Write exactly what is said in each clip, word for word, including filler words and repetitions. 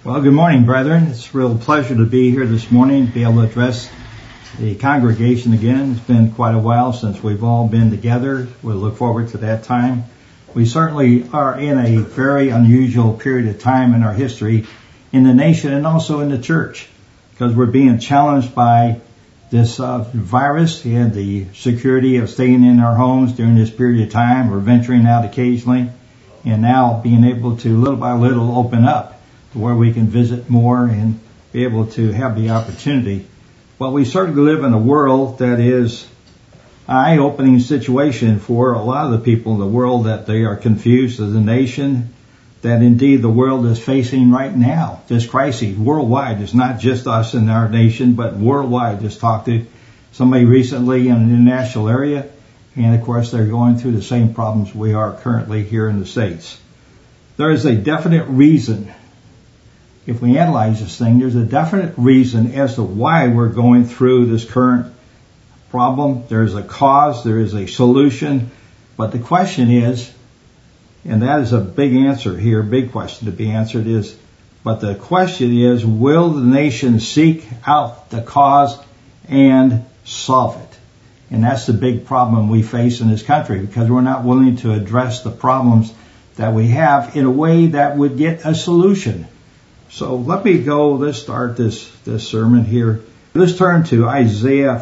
Well, good morning, brethren. It's a real pleasure to be here this morning, to be able to address the congregation again. It's been quite a while since we've all been together. We'll look forward to that time. We certainly are in a very unusual period of time in our history in the nation and also in the church, because we're being challenged by this uh, virus and the security of staying in our homes during this period of time. We're venturing out occasionally and now being able to little by little open up where we can visit more and be able to have the opportunity. Well, we certainly live in a world that is an eye-opening situation for a lot of the people in the world, that they are confused as a nation, that indeed the world is facing right now. This crisis worldwide. It's not just us in our nation, but worldwide. Just talked to somebody recently in an international area, and of course they're going through the same problems we are currently here in the States. There is a definite reason. If we analyze this thing, there's a definite reason as to why we're going through this current problem. There's a cause, there is a solution, but the question is, and that is a big answer here, big question to be answered is, but the question is, will the nation seek out the cause and solve it? And that's the big problem we face in this country, because we're not willing to address the problems that we have in a way that would get a solution. So let me go, let's start this, this sermon here. Let's turn to Isaiah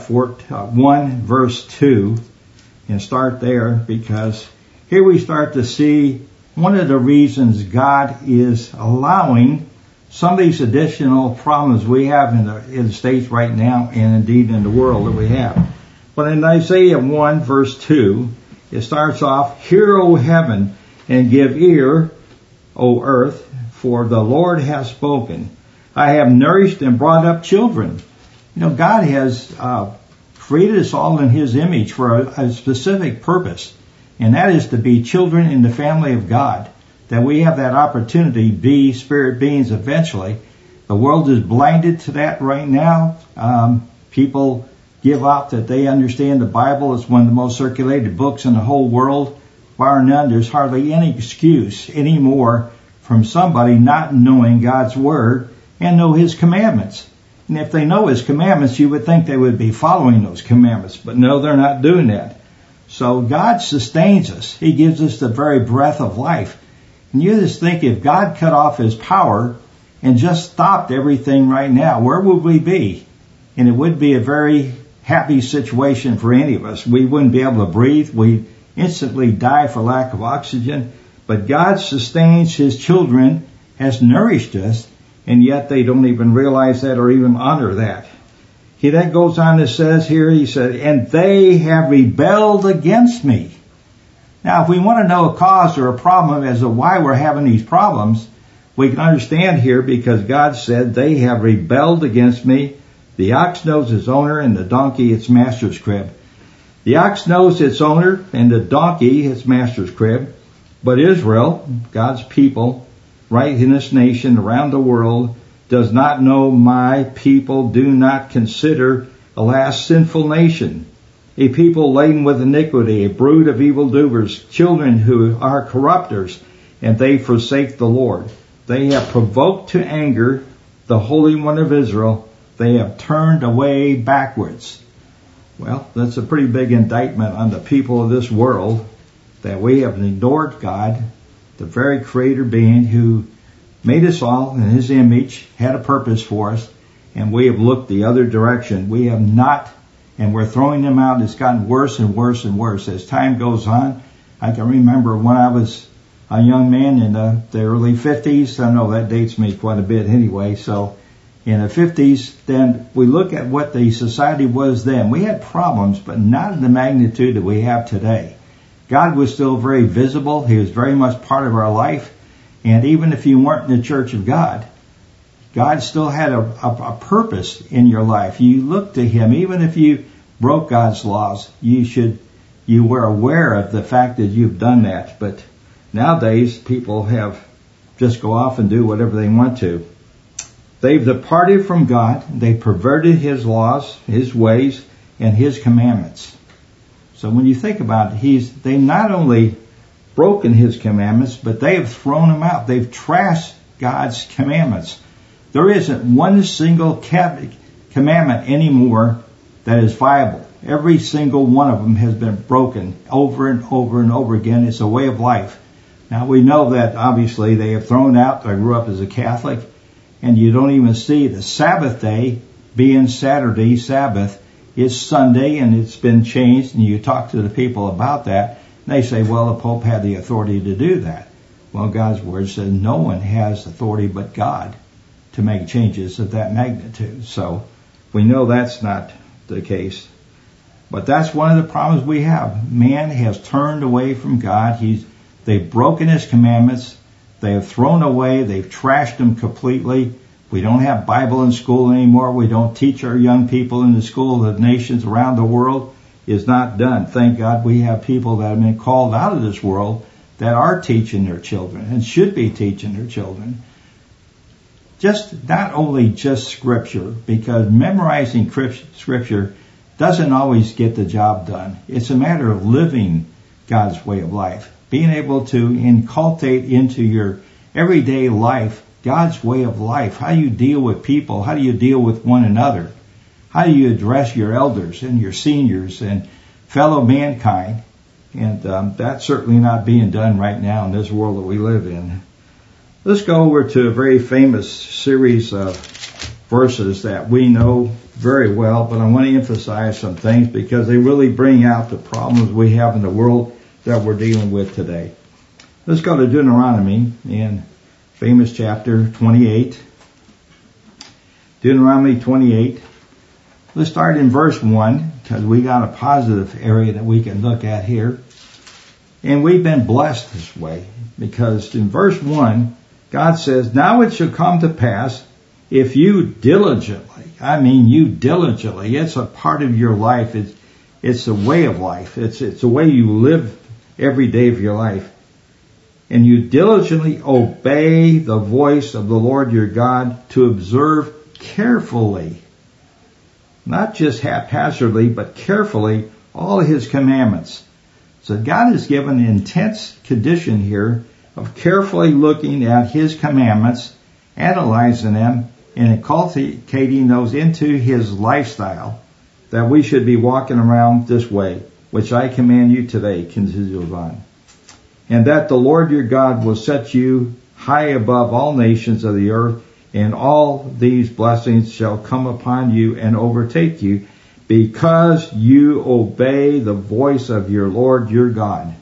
one verse two and start there, because here we start to see one of the reasons God is allowing some of these additional problems we have in the, in the States right now, and indeed in the world that we have. But in Isaiah one verse two, it starts off, "Hear, O heaven, and give ear, O earth, for the Lord has spoken. I have nourished and brought up children." You know, God has uh, created us all in His image for a, a specific purpose, and that is to be children in the family of God, that we have that opportunity to be spirit beings eventually. The world is blinded to that right now. Um, people give up that they understand the Bible. It's one of the most circulated books in the whole world. Bar none, there's hardly any excuse anymore from somebody not knowing God's Word and know His commandments. And if they know His commandments, you would think they would be following those commandments. But no, they're not doing that. So God sustains us. He gives us the very breath of life. And you just think, if God cut off His power and just stopped everything right now, where would we be? And it would be a very happy situation for any of us. We wouldn't be able to breathe. We'd instantly die for lack of oxygen. But God sustains His children, has nourished us, and yet they don't even realize that or even honor that. He then goes on and says here, he said, "And they have rebelled against me." Now, if we want to know a cause or a problem as to why we're having these problems, we can understand here, because God said, "They have rebelled against me. The ox knows its owner, and the donkey its master's crib." The ox knows its owner, and the donkey its master's crib. But Israel, God's people, right in this nation, around the world, does not know. My people do not consider, alas, sinful nation, a people laden with iniquity, a brood of evildoers, children who are corrupters, and they forsake the Lord. They have provoked to anger the Holy One of Israel. They have turned away backwards. Well, that's a pretty big indictment on the people of this world, that we have ignored God, the very creator being who made us all in His image, had a purpose for us, and we have looked the other direction. We have not, and we're throwing them out. It's gotten worse and worse and worse as time goes on. I can remember when I was a young man in the, the early fifties. I know that dates me quite a bit anyway. So in the fifties, then we look at what the society was then. We had problems, but not in the magnitude that we have today. God was still very visible. He was very much part of our life. And even if you weren't in the church of God, God still had a, a, a purpose in your life. You looked to Him. Even if you broke God's laws, you should, you were aware of the fact that you've done that. But nowadays, people have just go off and do whatever they want to. They've departed from God. They perverted His laws, His ways, and His commandments. So when you think about it, he's, they not only broken His commandments, but they have thrown Him out. They've trashed God's commandments. There isn't one single commandment anymore that is viable. Every single one of them has been broken over and over and over again. It's a way of life. Now we know that obviously they have thrown out, I grew up as a Catholic, and you don't even see the Sabbath day being Saturday Sabbath. It's Sunday and it's been changed, and you talk to the people about that, and they say, well, the Pope had the authority to do that. Well, God's Word says no one has authority but God to make changes of that magnitude. So we know that's not the case. But that's one of the problems we have. Man has turned away from God. He's They've broken His commandments. They have thrown away. They've trashed them completely. We don't have Bible in school anymore. We don't teach our young people in the school of nations around the world. It's not done. Thank God we have people that have been called out of this world that are teaching their children and should be teaching their children. Just not only just Scripture, because memorizing Scripture doesn't always get the job done. It's a matter of living God's way of life. Being able to inculcate into your everyday life God's way of life. How do you deal with people? How do you deal with one another? How do you address your elders and your seniors and fellow mankind? And um, that's certainly not being done right now in this world that we live in. Let's go over to a very famous series of verses that we know very well, but I want to emphasize some things because they really bring out the problems we have in the world that we're dealing with today. Let's go to Deuteronomy in famous chapter twenty-eight. Deuteronomy twenty-eight. Let's start in verse one because we got a positive area that we can look at here. And we've been blessed this way because in verse one, God says, now it shall come to pass if you diligently, I mean you diligently, it's a part of your life. It's, it's a way of life. It's, it's a way you live every day of your life. And you diligently obey the voice of the Lord your God to observe carefully, not just haphazardly, but carefully, all His commandments. So God has given an intense condition here of carefully looking at His commandments, analyzing them, and inculcating those into His lifestyle, that we should be walking around this way, which I command you today, continues on. And that the Lord your God will set you high above all nations of the earth, and all these blessings shall come upon you and overtake you, because you obey the voice of your Lord your God.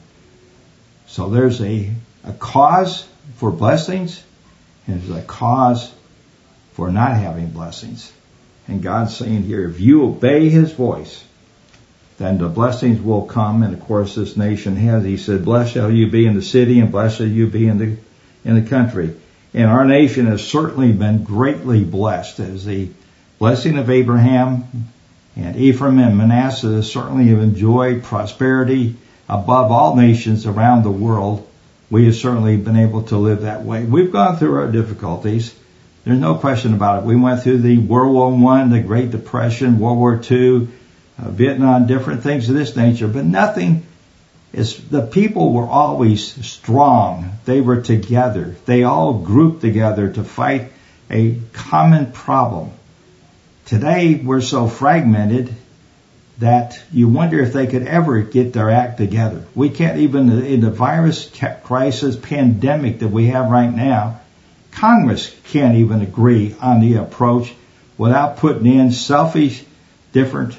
So there's a, a cause for blessings, and there's a cause for not having blessings. And God's saying here, if you obey His voice, then the blessings will come. And of course this nation has, He said, blessed shall you be in the city and blessed shall you be in the in the country. And our nation has certainly been greatly blessed, as the blessing of Abraham and Ephraim and Manasseh certainly have enjoyed prosperity above all nations around the world. We have certainly been able to live that way. We've gone through our difficulties. There's no question about it. We went through the World War One, the Great Depression, World War Two, uh, Vietnam, different things of this nature, but nothing is, the people were always strong. They were together. They all grouped together to fight a common problem. Today, we're so fragmented that you wonder if they could ever get their act together. We can't even, in the virus crisis pandemic that we have right now, Congress can't even agree on the approach without putting in selfish, different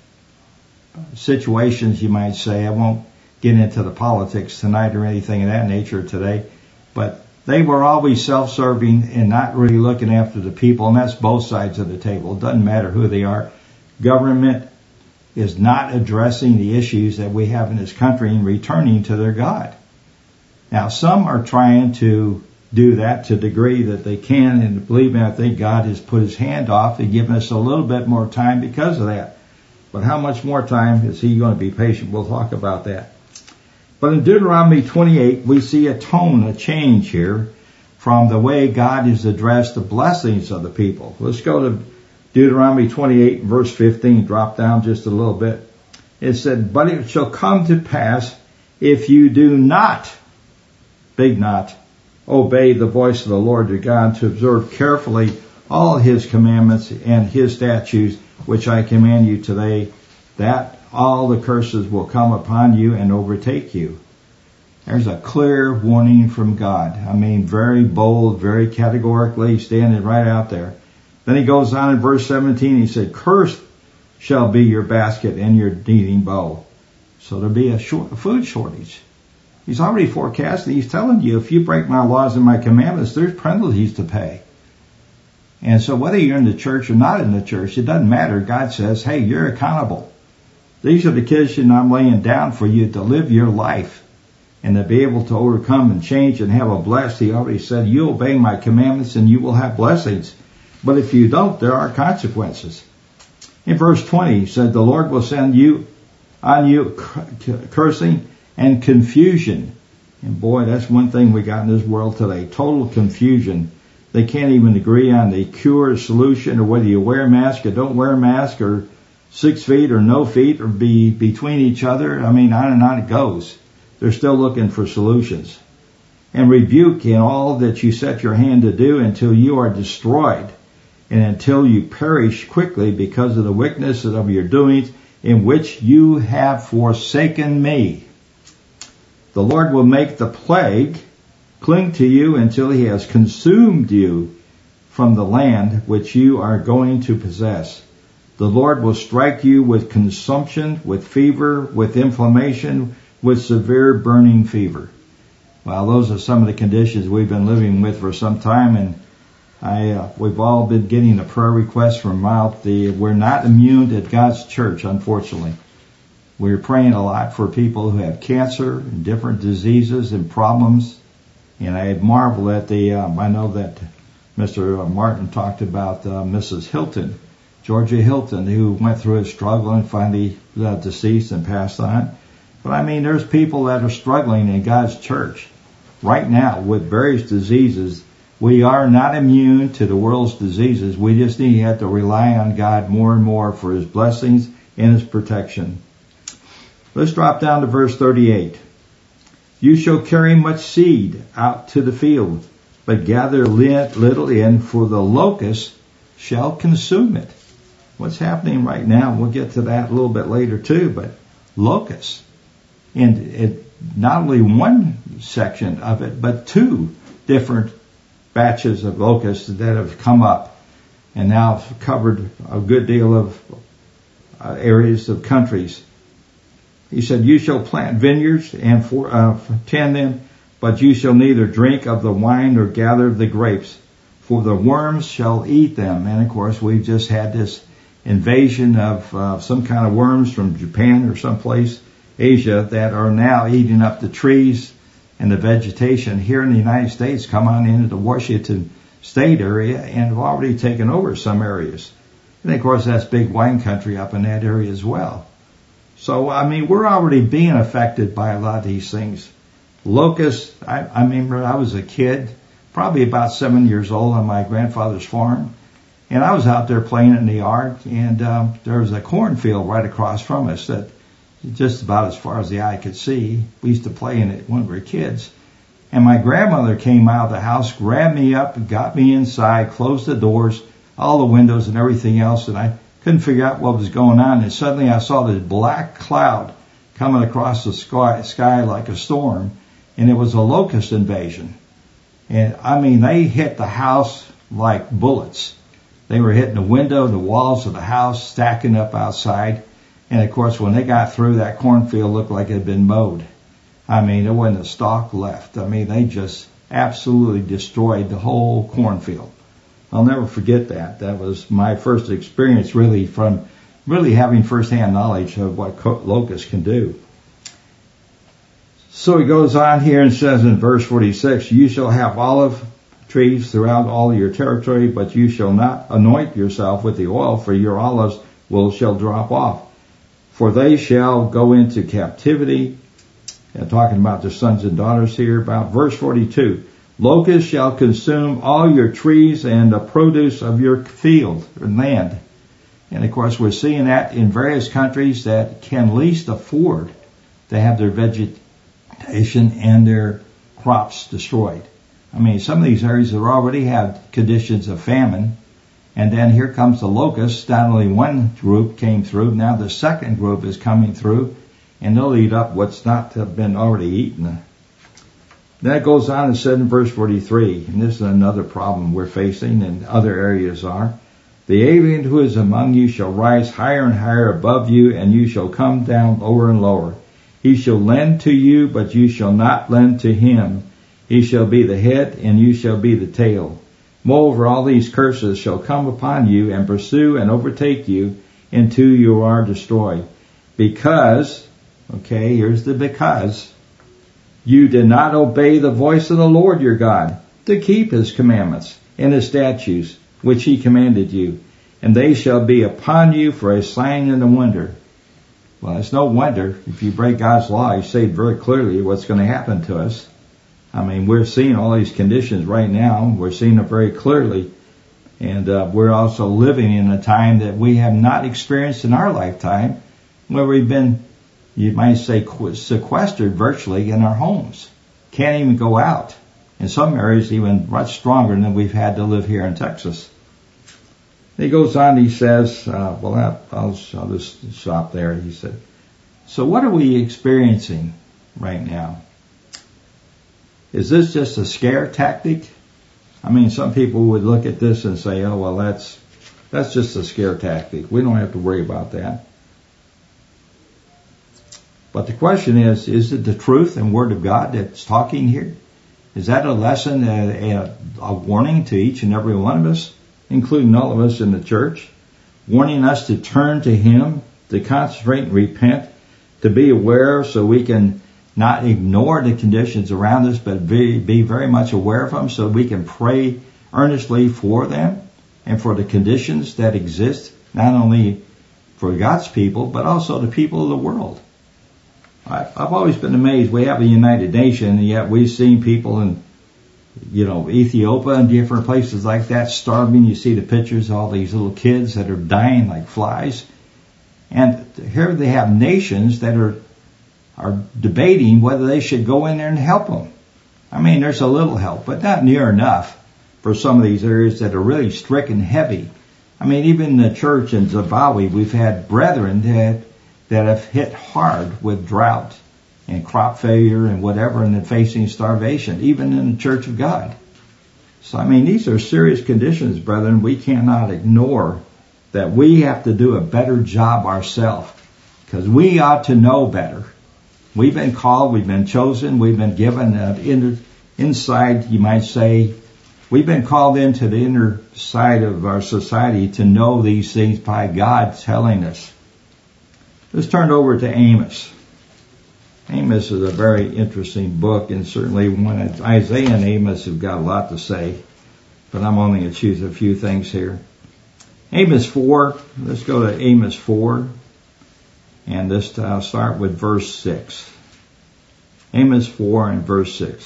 situations, you might say. I won't get into the politics tonight or anything of that nature today, but they were always self-serving and not really looking after the people, and that's both sides of the table. It doesn't matter who they are. Government is not addressing the issues that we have in this country and returning to their God. Now, some are trying to do that to the degree that they can, and believe me, I think God has put His hand off and given us a little bit more time because of that. But how much more time is He going to be patient? We'll talk about that. But in Deuteronomy twenty-eight, we see a tone, a change here from the way God has addressed the blessings of the people. Let's go to Deuteronomy twenty-eight, verse fifteen. Drop down just a little bit. It said, but it shall come to pass if you do not, big not, obey the voice of the Lord your God to observe carefully all his commandments and his statutes, which I command you today, that all the curses will come upon you and overtake you. There's a clear warning from God. I mean, very bold, very categorically standing right out there. Then he goes on in verse seventeen, he said, cursed shall be your basket and your kneading bowl. So there'll be a, short, a food shortage. He's already forecasting. He's telling you, if you break my laws and my commandments, there's penalties to pay. And so whether you're in the church or not in the church, it doesn't matter. God says, hey, you're accountable. These are the conditions I'm laying down for you to live your life and to be able to overcome and change and have a blessed. He already said, you obey my commandments and you will have blessings. But if you don't, there are consequences. In verse twenty, he said, the Lord will send you on you cursing and confusion. And boy, that's one thing we got in this world today. Total confusion. They can't even agree on the cure or solution, or whether you wear a mask or don't wear a mask, or six feet or no feet, or be between each other. I mean, on and on it goes. They're still looking for solutions. And rebuke in all that you set your hand to do until you are destroyed, and until you perish quickly because of the wickedness of your doings, in which you have forsaken me. The Lord will make the plague cling to you until he has consumed you from the land which you are going to possess. The Lord will strike you with consumption, with fever, with inflammation, with severe burning fever. Well, those are some of the conditions we've been living with for some time, and I, uh, we've all been getting a prayer request from out the, we're not immune at God's church, unfortunately. We're praying a lot for people who have cancer and different diseases and problems. And I marvel at the, um, I know that Mister Martin talked about uh, Missus Hilton, Georgia Hilton, who went through a struggle and finally uh, deceased and passed on. But I mean, there's people that are struggling in God's church right now with various diseases. We are not immune to the world's diseases. We just need to have to rely on God more and more for his blessings and his protection. Let's drop down to verse thirty-eight. You shall carry much seed out to the field, but gather little in, for the locust shall consume it. What's happening right now, we'll get to that a little bit later too, but locusts. And it, not only one section of it, but two different batches of locusts that have come up and now have covered a good deal of uh, areas of countries. He said, you shall plant vineyards and for, uh, tend them, but you shall neither drink of the wine nor gather the grapes, for the worms shall eat them. And of course, we've just had this invasion of uh, some kind of worms from Japan or someplace, Asia, that are now eating up the trees and the vegetation here in the United States, come on into the Washington State area and have already taken over some areas. And of course, that's big wine country up in that area as well. So, I mean, we're already being affected by a lot of these things. Locusts, I, I remember I was a kid, probably about seven years old on my grandfather's farm. And I was out there playing in the yard, and um, there was a cornfield right across from us that just about as far as the eye could see. We used to play in it when we were kids. And my grandmother came out of the house, grabbed me up, got me inside, closed the doors, all the windows and everything else, and I couldn't figure out what was going on. And suddenly I saw this black cloud coming across the sky, sky like a storm, and it was a locust invasion. And I mean, they hit the house like bullets. They were hitting the window, the walls of the house, stacking up outside. And of course, when they got through, that cornfield looked like it had been mowed. I mean, there wasn't a stalk left. I mean, they just absolutely destroyed the whole cornfield. I'll never forget that. That was my first experience really from really having firsthand knowledge of what locusts can do. So he goes on here and says in verse forty-six, you shall have olive trees throughout all your territory, but you shall not anoint yourself with the oil, for your olives will shall drop off. For they shall go into captivity. And talking about the sons and daughters here, about verse forty-two. Locusts shall consume all your trees and the produce of your field or land. And of course, we're seeing that in various countries that can least afford to have their vegetation and their crops destroyed. I mean, some of these areas that already have conditions of famine, And then here comes the locusts. Not only one group came through, now the second group is coming through, and they'll eat up what's not been already eaten. Then it goes on and said in verse forty-three, and this is another problem we're facing and other areas are, the alien who is among you shall rise higher and higher above you, and you shall come down lower and lower. He shall lend to you, but you shall not lend to him. He shall be the head, and you shall be the tail. Moreover, all these curses shall come upon you and pursue and overtake you until you are destroyed. Because, okay, here's the because, you did not obey the voice of the Lord your God to keep his commandments and his statutes, which he commanded you. And they shall be upon you for a sign and a wonder. Well, it's no wonder if you break God's law. He said very clearly what's going to happen to us. I mean, we're seeing all these conditions right now. We're seeing it very clearly. And uh, we're also living in a time that we have not experienced in our lifetime, where we've been, you might say, sequestered virtually in our homes. Can't even go out. In some areas, even much stronger than we've had to live here in Texas. He goes on, he says, uh, well, I'll, I'll just stop there. He said, so what are we experiencing right now? Is this just a scare tactic? I mean, some people would look at this and say, oh, well, that's that's just a scare tactic. We don't have to worry about that. But the question is, is it the truth and Word of God that's talking here? Is that a lesson, a, a, a warning to each and every one of us, including all of us in the church, warning us to turn to Him, to concentrate and repent, to be aware so we can not ignore the conditions around us, but be, be very much aware of them so we can pray earnestly for them and for the conditions that exist, not only for God's people, but also the people of the world. I, I've always been amazed. We have a United Nation, and yet we've seen people in, you know, Ethiopia and different places like that starving. You see the pictures of all these little kids that are dying like flies. And here they have nations that are are debating whether they should go in there and help them. I mean, there's a little help, but not near enough for some of these areas that are really stricken heavy. I mean, even in the church in Zimbabwe, we've had brethren that, that have hit hard with drought and crop failure and whatever, and then facing starvation, even in the Church of God. So, I mean, these are serious conditions, brethren. We cannot ignore that we have to do a better job ourselves, because we ought to know better. We've been called, we've been chosen, we've been given uh, inner, inside, you might say, we've been called into the inner side of our society to know these things by God telling us. Let's turn over to Amos. Amos is a very interesting book, and certainly one of Isaiah and Amos have got a lot to say, but I'm only going to choose a few things here. Amos four, let's go to Amos four. And this, I'll start with verse six. Amos four and verse six.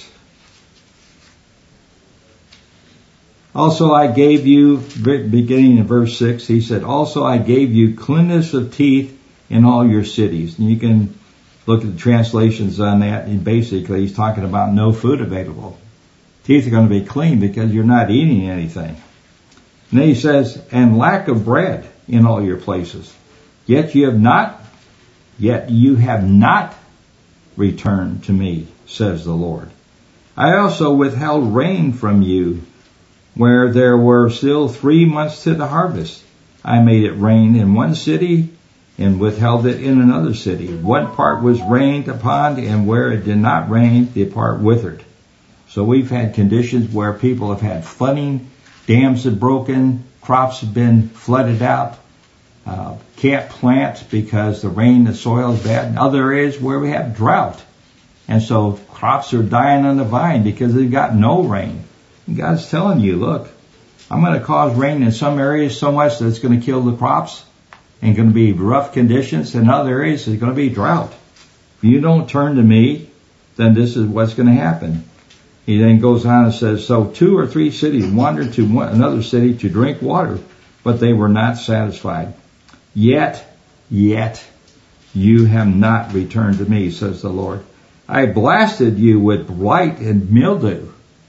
Also I gave you, beginning in verse six, he said, also I gave you cleanness of teeth in all your cities. And you can look at the translations on that, and basically he's talking about no food available. Teeth are going to be clean because you're not eating anything. And then he says, and lack of bread in all your places. Yet you have not Yet you have not returned to me, says the Lord. I also withheld rain from you, where there were still three months to the harvest. I made it rain in one city and withheld it in another city. One part was rained upon, and where it did not rain, the part withered. So we've had conditions where people have had flooding, dams have broken, crops have been flooded out. Uh, can't plant because the rain, the soil is bad. In other areas where we have drought. And so crops are dying on the vine because they've got no rain. And God's telling you, look, I'm going to cause rain in some areas so much that it's going to kill the crops and going to be rough conditions. In other areas, there's going to be drought. If you don't turn to me, then this is what's going to happen. He then goes on and says, so two or three cities wandered to one, another city to drink water, but they were not satisfied. Yet, yet, you have not returned to me, says the Lord. I blasted you with blight and mildew.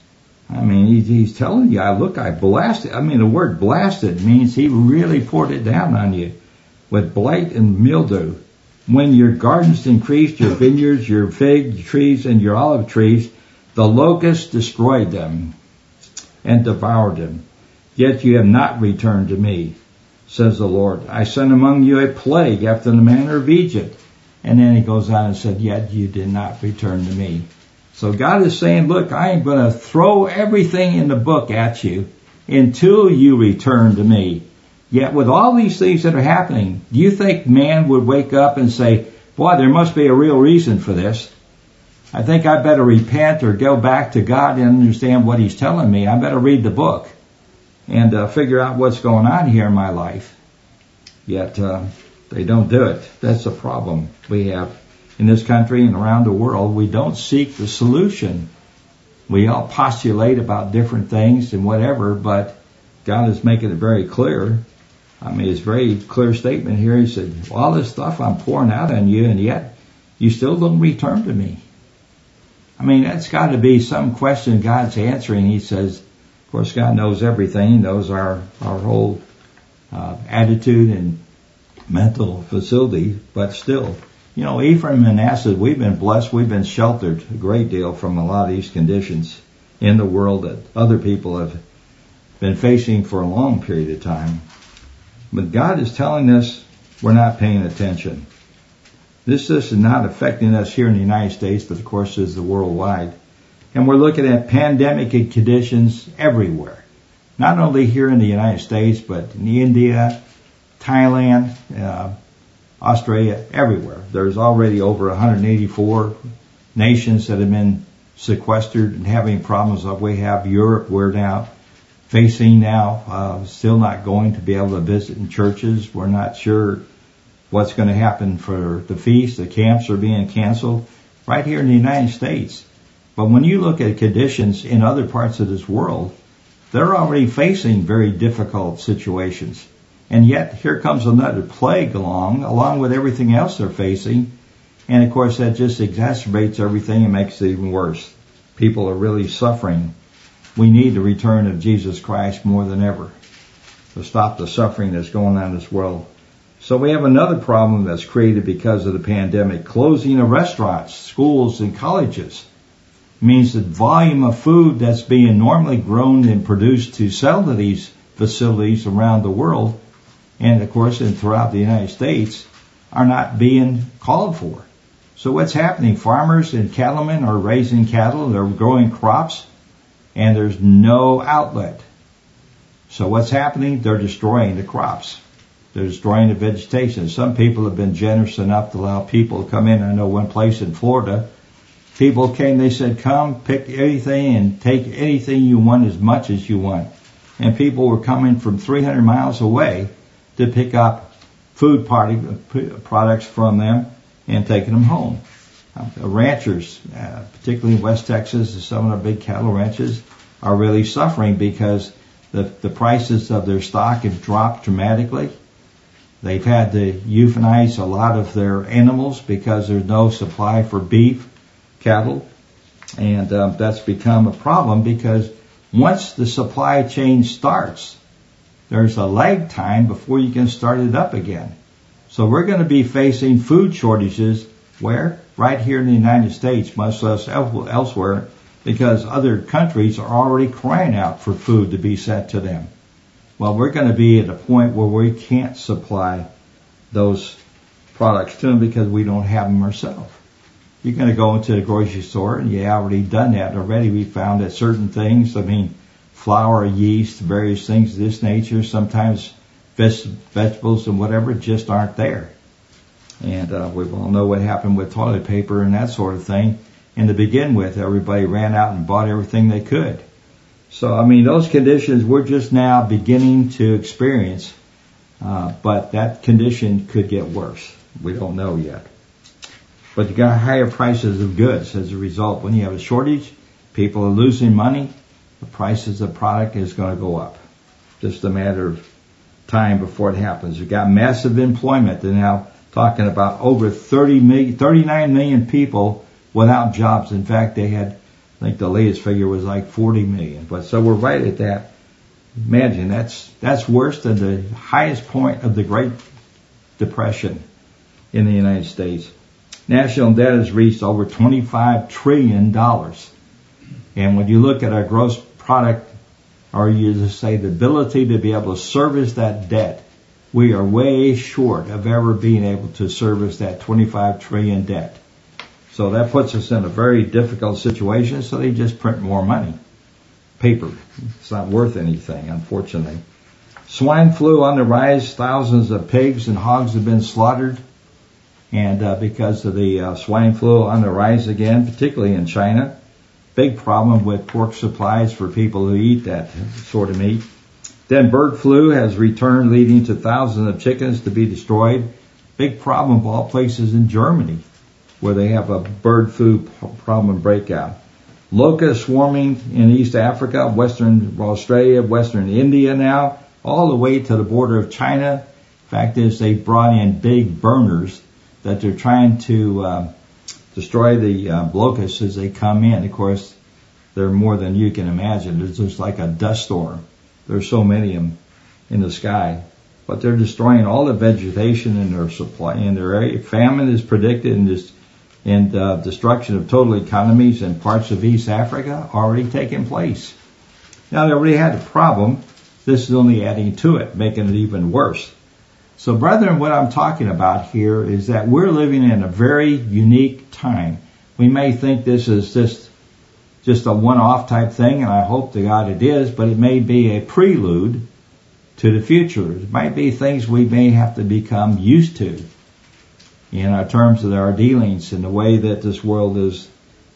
I mean, he's, he's telling you, I look, I blasted. I mean, the word blasted means he really poured it down on you with blight and mildew. When your gardens increased, your vineyards, your fig trees, and your olive trees, the locusts destroyed them and devoured them. Yet you have not returned to me, says the Lord. I sent among you a plague after the manner of Egypt. And then he goes on and said, yet you did not return to me. So God is saying, look, I am going to throw everything in the book at you until you return to me. Yet with all these things that are happening, do you think man would wake up and say, boy, there must be a real reason for this? I think I better repent or go back to God and understand what he's telling me. I better read the book and uh, figure out what's going on here in my life. Yet uh, they don't do it. That's the problem we have in this country and around the world. We don't seek the solution. We all postulate about different things and whatever, but God is making it very clear. I mean, it's a very clear statement here. He said, well, all this stuff I'm pouring out on you, and yet you still don't return to me. I mean, that's got to be some question God's answering. He says, of course, God knows everything. He knows our, our whole uh, attitude and mental facility, but still, you know, Ephraim and Manasseh, we've been blessed. We've been sheltered a great deal from a lot of these conditions in the world that other people have been facing for a long period of time. But God is telling us we're not paying attention. This, this is not affecting us here in the United States, but of course is the worldwide. And we're looking at pandemic conditions everywhere. Not only here in the United States, but in India, Thailand, uh, Australia, everywhere. There's already over one hundred eighty-four nations that have been sequestered and having problems like we have. Europe, we're now facing now, uh, still not going to be able to visit in churches. We're not sure what's going to happen for the feast. The camps are being canceled right here in the United States. But when you look at conditions in other parts of this world, they're already facing very difficult situations. And yet here comes another plague along, along with everything else they're facing. And of course that just exacerbates everything and makes it even worse. People are really suffering. We need the return of Jesus Christ more than ever to stop the suffering that's going on in this world. So we have another problem that's created because of the pandemic. Closing of restaurants, schools, and colleges means the volume of food that's being normally grown and produced to sell to these facilities around the world, and of course and throughout the United States, are not being called for. So what's happening? Farmers and cattlemen are raising cattle, they're growing crops, and there's no outlet. So what's happening? They're destroying the crops. They're destroying the vegetation. Some people have been generous enough to allow people to come in. I know one place in Florida, people came, they said, come, pick anything and take anything you want as much as you want. And people were coming from three hundred miles away to pick up food party, products from them and taking them home. Uh, ranchers, uh, particularly in West Texas, some of the big cattle ranches are really suffering because the, the prices of their stock have dropped dramatically. They've had to euthanize a lot of their animals because there's no supply for beef cattle. And uh, that's become a problem because once the supply chain starts, there's a lag time before you can start it up again. So we're going to be facing food shortages where? Right here in the United States, much less elsewhere, because other countries are already crying out for food to be sent to them. Well, we're going to be at a point where we can't supply those products to them because we don't have them ourselves. You're going to go into the grocery store, and you already done that already. We found that certain things, I mean, flour, yeast, various things of this nature, sometimes vegetables and whatever just aren't there. And uh, we all know what happened with toilet paper and that sort of thing. And to begin with, everybody ran out and bought everything they could. So, I mean, those conditions we're just now beginning to experience, uh, but that condition could get worse. We don't know yet. But you got higher prices of goods as a result. When you have a shortage, people are losing money, the prices of product is going to go up. Just a matter of time before it happens. You've got massive employment. They're now talking about over thirty million, thirty-nine million people without jobs. In fact, they had I think the latest figure was like forty million. But so we're right at that. Imagine that's that's worse than the highest point of the Great Depression in the United States. National debt has reached over twenty-five trillion dollars. And when you look at our gross product, or you just say the ability to be able to service that debt, we are way short of ever being able to service that twenty-five trillion debt. So that puts us in a very difficult situation, so they just print more money. Paper. It's not worth anything, unfortunately. Swine flu on the rise. Thousands of pigs and hogs have been slaughtered. And uh, because of the uh, swine flu on the rise again, particularly in China. Big problem with pork supplies for people who eat that sort of meat. Then bird flu has returned, leading to thousands of chickens to be destroyed. Big problem of all places in Germany, where they have a bird flu problem breakout. Locusts swarming in East Africa, Western Australia, Western India now, all the way to the border of China. Fact is, they brought in big burners that they're trying to uh, destroy the uh, locusts as they come in. Of course, they're more than you can imagine. It's just like a dust storm. There's so many of them in the sky. But they're destroying all the vegetation in their supply, in their area. Famine is predicted, and this and uh, destruction of total economies in parts of East Africa already taking place. Now, they already had a problem. This is only adding to it, making it even worse. So, brethren, what I'm talking about here is that we're living in a very unique time. We may think this is just just a one-off type thing, and I hope to God it is, but it may be a prelude to the future. It might be things we may have to become used to in our terms of our dealings and the way that this world is,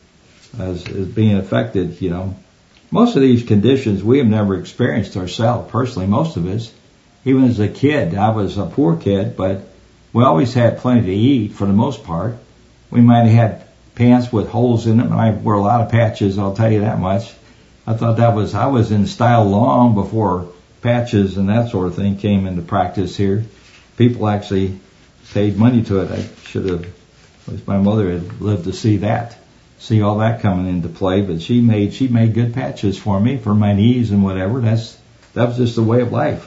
is, is being affected, you know. Most of these conditions we have never experienced ourselves, personally, most of us. Even as a kid, I was a poor kid, but we always had plenty to eat for the most part. We might have had pants with holes in them, and I wore a lot of patches, I'll tell you that much. I thought that was, I was in style long before patches and that sort of thing came into practice here. People actually paid money to it. I should have, at least my mother had lived to see that, see all that coming into play, but she made, she made good patches for me, for my knees and whatever. That's, that was just the way of life.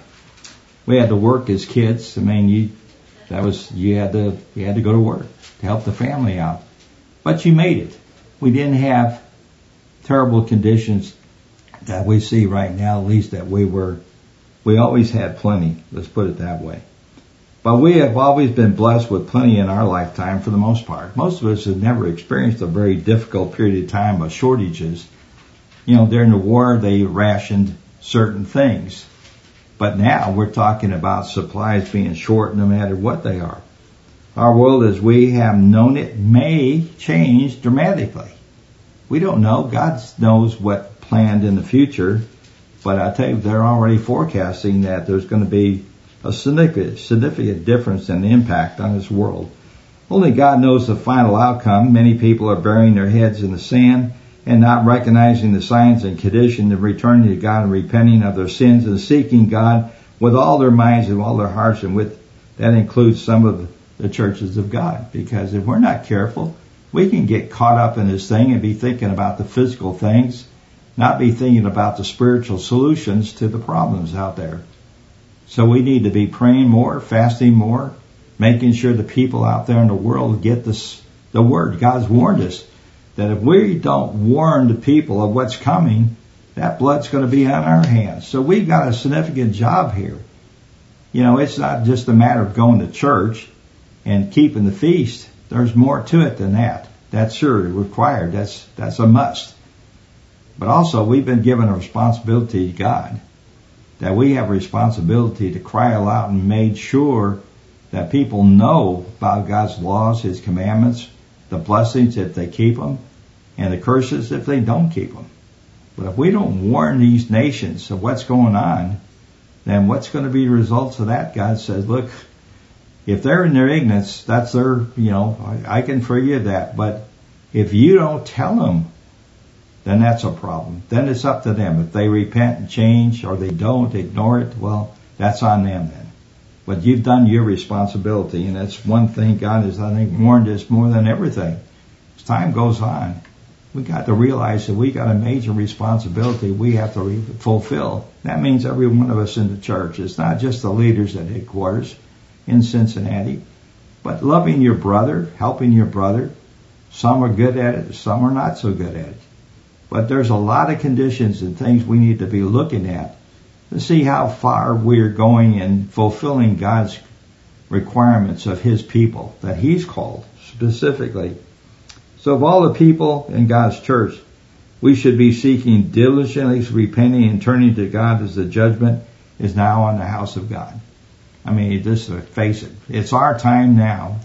We had to work as kids. I mean, you, that was, you had to, you had to go to work to help the family out. But you made it. We didn't have terrible conditions that we see right now, at least that we were, we always had plenty. Let's put it that way. But we have always been blessed with plenty in our lifetime for the most part. Most of us have never experienced a very difficult period of time of shortages. You know, during the war, they rationed certain things. But now we're talking about supplies being short no matter what they are. Our world as we have known it may change dramatically. We don't know. God knows what planned in the future. But I tell you, they're already forecasting that there's going to be a significant, significant difference in the impact on this world. Only God knows the final outcome. Many people are burying their heads in the sand and not recognizing the signs and condition of returning to God and repenting of their sins and seeking God with all their minds and all their hearts, and with that includes some of the churches of God. Because if we're not careful, we can get caught up in this thing and be thinking about the physical things, not be thinking about the spiritual solutions to the problems out there. So we need to be praying more, fasting more, making sure the people out there in the world get this, the word. God's warned us that if we don't warn the people of what's coming, that blood's going to be on our hands. So we've got a significant job here. You know, it's not just a matter of going to church and keeping the feast. There's more to it than that. That's sure required. That's, that's a must. But also, we've been given a responsibility to God, that we have a responsibility to cry aloud and make sure that people know about God's laws, His commandments, the blessings if they keep them, and the curses if they don't keep them. But if we don't warn these nations of what's going on, then what's going to be the results of that? God says, look, if they're in their ignorance, that's their, you know, I, I can forgive that. But if you don't tell them, then that's a problem. Then it's up to them. If they repent and change, or they don't, ignore it, well, that's on them then. But you've done your responsibility, and that's one thing God has, I think, warned us more than everything. As time goes on, we got to realize that we got a major responsibility we have to re- fulfill. That means every one of us in the church. It's not just the leaders at headquarters in Cincinnati, but loving your brother, helping your brother. Some are good at it, some are not so good at it. But there's a lot of conditions and things we need to be looking at to see how far we're going in fulfilling God's requirements of His people that He's called specifically. So of all the people in God's church, we should be seeking diligently, repenting and turning to God as the judgment is now on the house of God. I mean, just face it, it's our time now.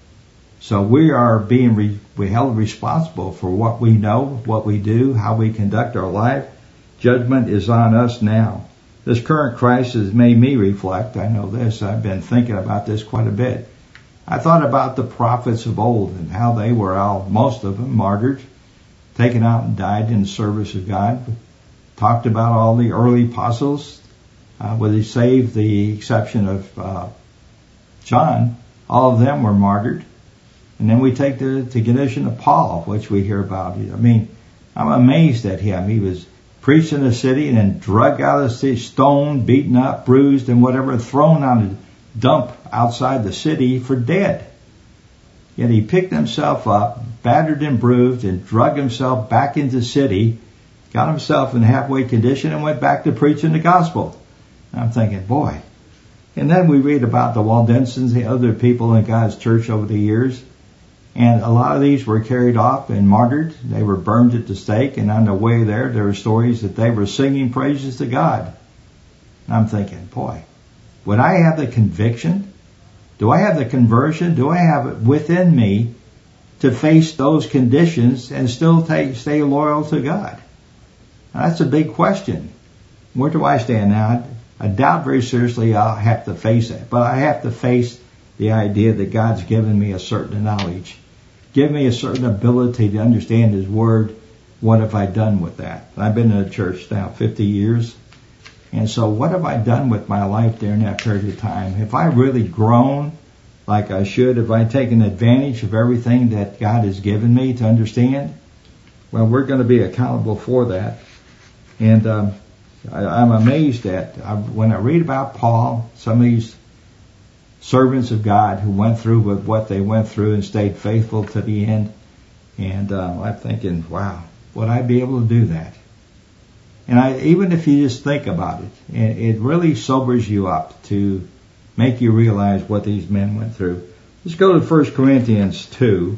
So we are being re- we held responsible for what we know, what we do, how we conduct our life. Judgment is on us now. This current crisis made me reflect. I know this. I've been thinking about this quite a bit. I thought about the prophets of old and how they were all, most of them, martyred, taken out and died in the service of God. Talked about all the early apostles, uh, with the saved the exception of uh, John. All of them were martyred. And then we take the, the condition of Paul, which we hear about. I mean, I'm amazed at him. He was preached in the city and then dragged out of the city, stoned, beaten up, bruised, and whatever, thrown on a dump outside the city for dead. Yet he picked himself up, battered and bruised, and dragged himself back into the city, got himself in halfway condition, and went back to preaching the gospel. And I'm thinking, boy. And then we read about the Waldensons, the other people in God's church over the years. And a lot of these were carried off and martyred. They were burned at the stake. And on the way there, there were stories that they were singing praises to God. And I'm thinking, boy, would I have the conviction? Do I have the conversion? Do I have it within me to face those conditions and still take, stay loyal to God? Now, that's a big question. Where do I stand now? I, I doubt very seriously I'll have to face it. But I have to face the idea that God's given me a certain knowledge, given me a certain ability to understand His Word. What have I done with that? I've been in the church now fifty years. And so what have I done with my life during that period of time? Have I really grown like I should? Have I taken advantage of everything that God has given me to understand? Well, we're going to be accountable for that. And um, I, I'm amazed at, I, when I read about Paul, some of these servants of God who went through with what they went through and stayed faithful to the end. And uh, I'm thinking, wow, would I be able to do that? And I, even if you just think about it, it, it really sobers you up to make you realize what these men went through. Let's go to First Corinthians two.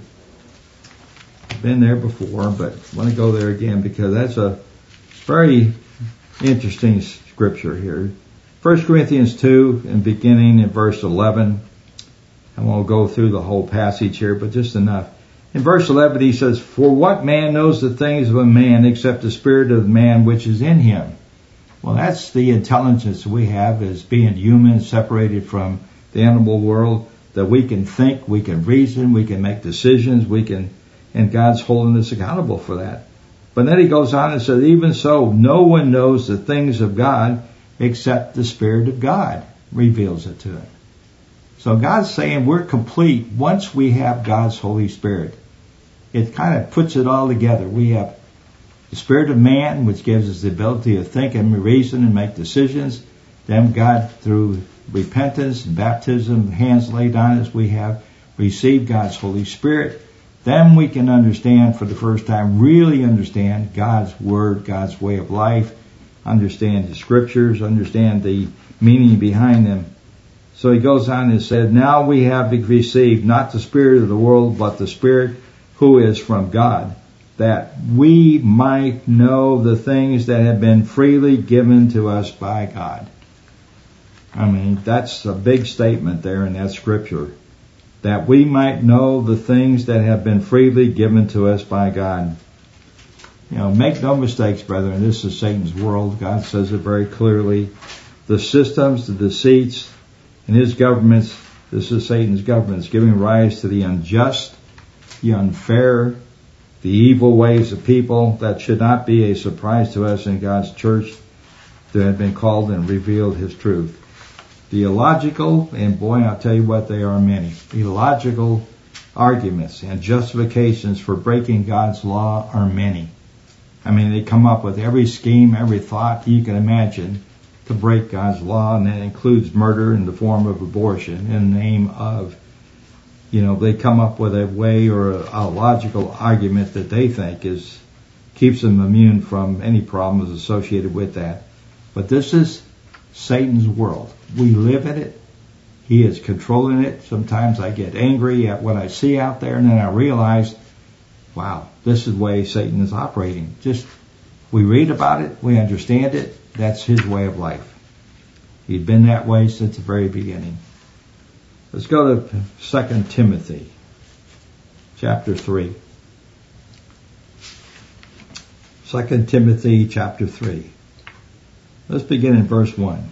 I've been there before, but I want to go there again because that's a very interesting scripture here. First Corinthians two, and beginning in verse eleven. I won't go through the whole passage here, but just enough. In verse eleven, he says, "For what man knows the things of a man except the spirit of the man which is in him?" Well, that's the intelligence we have as being human, separated from the animal world, that we can think, we can reason, we can make decisions, we can, and God's holding us accountable for that. But then he goes on and says, "Even so, no one knows the things of God except the Spirit of God reveals it to him." So God's saying we're complete once we have God's Holy Spirit. It kind of puts it all together. We have the spirit of man, which gives us the ability to think and reason and make decisions. Then God, through repentance and baptism, hands laid on us, we have received God's Holy Spirit. Then we can understand for the first time, really understand God's Word, God's way of life, understand the Scriptures, understand the meaning behind them. So he goes on and said, "Now we have received not the spirit of the world, but the Spirit who is from God, that we might know the things that have been freely given to us by God." I mean, that's a big statement there in that scripture. That we might know the things that have been freely given to us by God. You know, make no mistakes, brethren. This is Satan's world. God says it very clearly. The systems, the deceits, and his governments, this is Satan's governments, giving rise to the unjust, the unfair, the evil ways of people. That should not be a surprise to us in God's church that have been called and revealed His truth. The illogical, and boy, I'll tell you what, they are many. Illogical, arguments and justifications for breaking God's law are many. I mean, they come up with every scheme, every thought you can imagine to break God's law, and that includes murder in the form of abortion in the name of, you know, they come up with a way or a, a logical argument that they think is keeps them immune from any problems associated with that. But this is Satan's world. We live in it. He is controlling it. Sometimes I get angry at what I see out there, and then I realize, wow, this is the way Satan is operating. Just, we read about it, we understand it, that's his way of life. He's been that way since the very beginning. Let's go to Second Timothy, chapter three. Second Timothy, chapter three. Let's begin in verse one.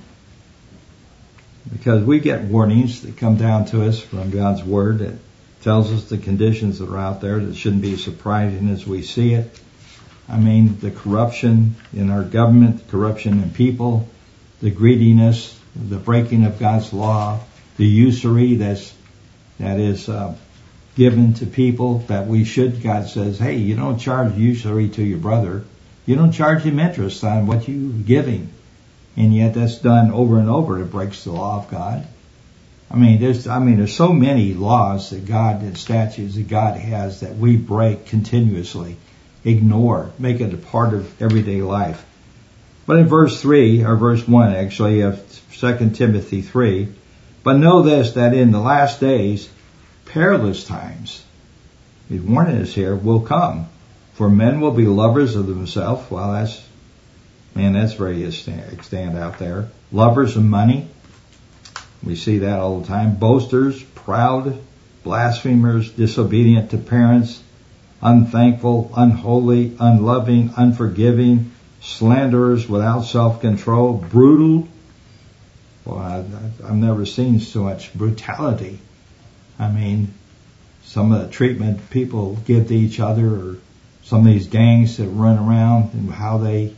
Because we get warnings that come down to us from God's Word that tells us the conditions that are out there that shouldn't be surprising as we see it. I mean, the corruption in our government, the corruption in people, the greediness, the breaking of God's law, the usury that's, that is uh, given to people that we should. God says, hey, you don't charge usury to your brother. You don't charge him interest on what you give him. And yet that's done over and over. It breaks the law of God. I mean, there's, I mean, there's so many laws that God and statutes that God has that we break continuously, ignore, make it a part of everyday life. But in verse three, or verse one actually, of Second Timothy three, but know this, that in the last days, perilous times, he's warning us here, will come. For men will be lovers of themselves. Well, that's, man, that's very extant out there. Lovers of money. We see that all the time. Boasters, proud, blasphemers, disobedient to parents, unthankful, unholy, unloving, unforgiving, slanderers, without self-control, brutal. Well, I, I've never seen so much brutality. I mean, some of the treatment people give to each other, or some of these gangs that run around and how they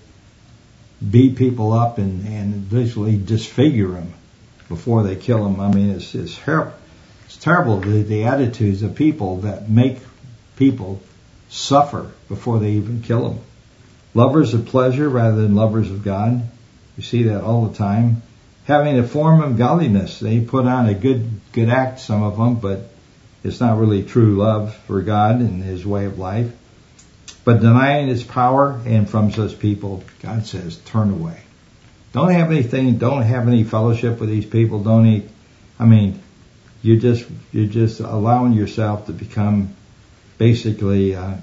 beat people up and, and literally disfigure them before they kill them. I mean, it's, it's terrible. It's terrible, the, the attitudes of people that make people suffer before they even kill them. Lovers of pleasure rather than lovers of God. You see that all the time. Having a form of godliness. They put on a good, good act, some of them, but it's not really true love for God and His way of life. But denying His power, and from such people, God says, turn away. Don't have anything, don't have any fellowship with these people. Don't eat. I mean, you're just, you're just allowing yourself to become basically uh,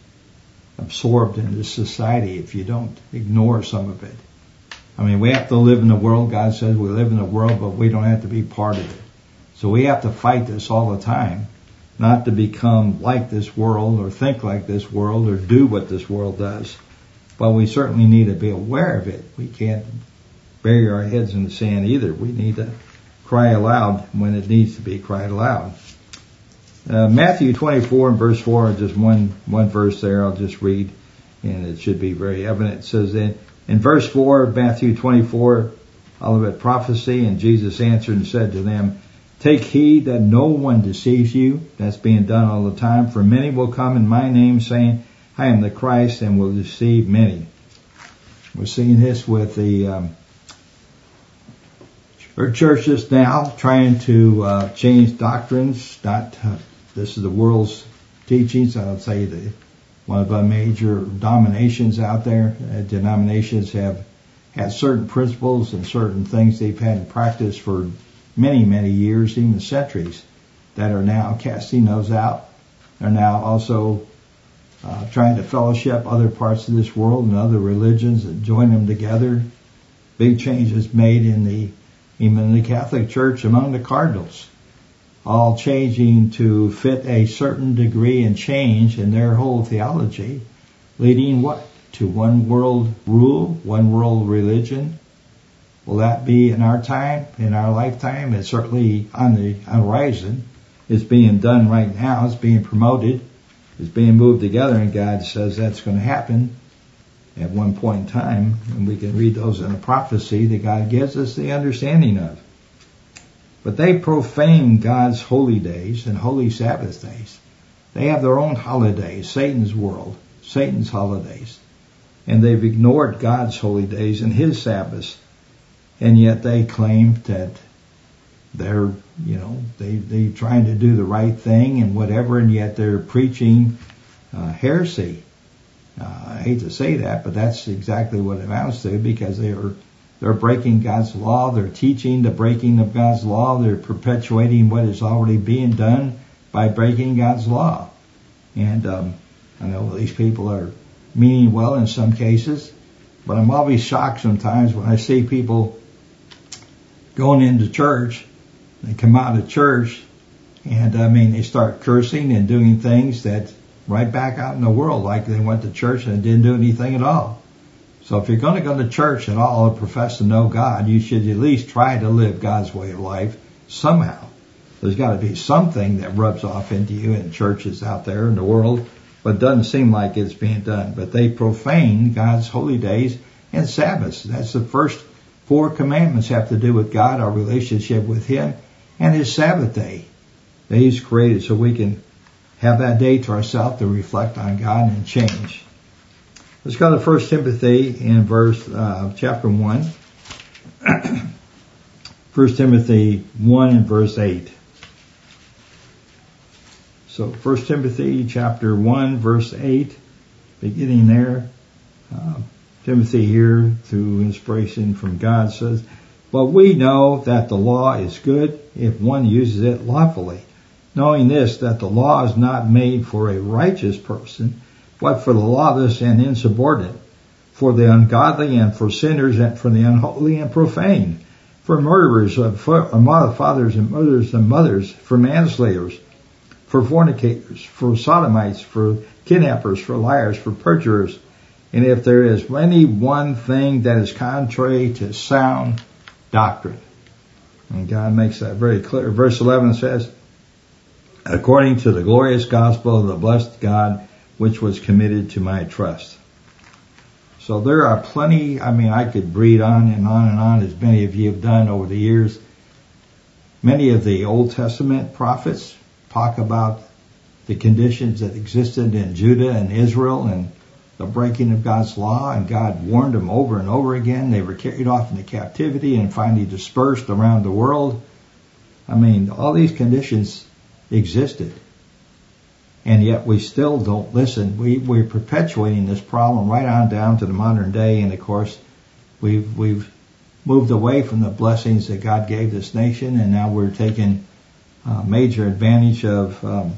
absorbed into society if you don't ignore some of it. I mean, we have to live in the world. God says we live in the world, but we don't have to be part of it. So we have to fight this all the time, not to become like this world or think like this world or do what this world does. But we certainly need to be aware of it. We can't bury our heads in the sand either. We need to cry aloud when it needs to be cried aloud. Uh, Matthew twenty-four and verse four, just one, one verse there I'll just read, and it should be very evident. It says that in verse four of Matthew twenty-four, Olivet prophecy, and Jesus answered and said to them, take heed that no one deceives you. That's being done all the time. For many will come in my name saying, I am the Christ, and will deceive many. We're seeing this with the um, churches now trying to uh, change doctrines. Not uh, this is the world's teachings. I would say the one of the major dominations out there. Uh, denominations have had certain principles and certain things they've had in practice for many, many years, even centuries, that are now casting those out. They're now also uh, trying to fellowship other parts of this world and other religions and join them together. Big changes made in the, even in the Catholic Church among the cardinals, all changing to fit a certain degree and change in their whole theology, leading what? To one world rule, one world religion. Will that be in our time, in our lifetime? It's certainly on the horizon. It's being done right now. It's being promoted. It's being moved together, and God says that's going to happen at one point in time. And we can read those in a prophecy that God gives us the understanding of. But they profane God's holy days and holy Sabbath days. They have their own holidays, Satan's world, Satan's holidays. And they've ignored God's holy days and his Sabbaths. And yet they claim that they're, you know, they, they're trying to do the right thing and whatever, and yet they're preaching uh, heresy. Uh, I hate to say that, but that's exactly what it amounts to, because they are they're breaking God's law. They're teaching the breaking of God's law. They're perpetuating what is already being done by breaking God's law. And um, I know these people are meaning well in some cases, but I'm always shocked sometimes when I see people going into church. They come out of church, and I mean, they start cursing and doing things that right back out in the world, like they went to church and didn't do anything at all. So if you're going to go to church at all and profess to know God, you should at least try to live God's way of life somehow. There's got to be something that rubs off into you in churches out there in the world, but it doesn't seem like it's being done. But they profane God's holy days and Sabbaths. That's the first four commandments have to do with God, our relationship with Him, and His Sabbath day that He's created so we can have that day to ourselves to reflect on God and change. Let's go to First Timothy in verse, uh, chapter one. First Timothy one and verse eight. So First Timothy chapter one verse eight, beginning there. Uh, Timothy here, through inspiration from God, says, "But we know that the law is good if one uses it lawfully, knowing this, that the law is not made for a righteous person, but for the lawless and insubordinate, for the ungodly and for sinners and for the unholy and profane, for murderers, for fathers and mothers and mothers, for manslayers, for fornicators, for sodomites, for kidnappers, for liars, for perjurers. And if there is any one thing that is contrary to sound doctrine." And God makes that very clear. Verse eleven says, "According to the glorious gospel of the blessed God, which was committed to my trust." So there are plenty, I mean, I could read on and on and on, as many of you have done over the years. Many of the Old Testament prophets talk about the conditions that existed in Judah and Israel and the breaking of God's law, and God warned them over and over again. They were carried off into captivity and finally dispersed around the world. I mean, all these conditions existed. And yet we still don't listen. We, we're perpetuating this problem right on down to the modern day. And of course, we've, we've moved away from the blessings that God gave this nation. And now we're taking uh, major advantage of, um,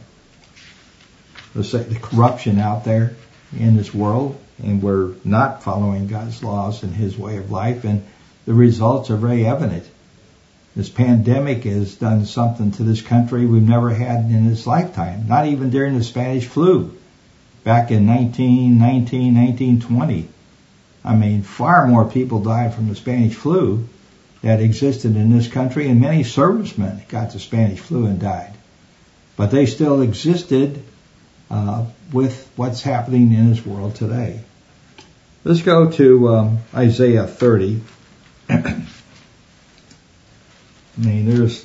let's say, the corruption out there in this world. And we're not following God's laws and His way of life. And the results are very evident. This pandemic has done something to this country we've never had in its lifetime, not even during the Spanish flu back in nineteen nineteen, nineteen twenty. I mean, far more people died from the Spanish flu that existed in this country, and many servicemen got the Spanish flu and died. But they still existed uh, with what's happening in this world today. Let's go to um, Isaiah thirty. I mean, there's